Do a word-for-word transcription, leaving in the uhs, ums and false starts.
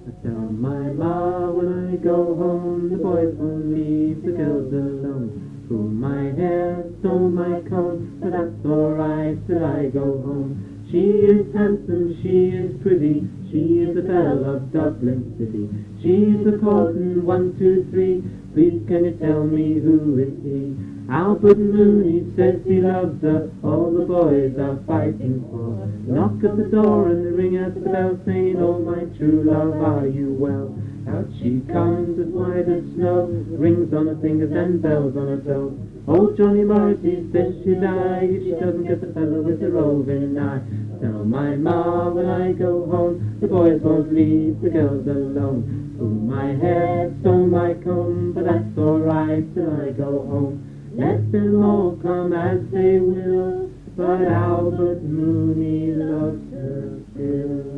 I tell my ma when I go home, the boys won't leave the girls alone. Pull my hair, stole my comb, but that's alright till I go home. She is handsome, she is pretty, she is the belle of Dublin City. She's the Portland one, two, three, please can you tell me who is he? Albert Mooney says he loves her, all the boys are fighting for her. Knock at the door and they ring at the bell, saying, oh my true love, are you well? Out she comes as white as snow, rings on her fingers and bells on her toes. Old Johnny Morrissey says she'll die if she doesn't get the fellow with the roving eye. Tell my ma when I go home, the boys won't leave the girls alone. Pull my hair, stole my comb, but that's alright till I go home. Let them all come as they will, but Albert Mooney loves her still.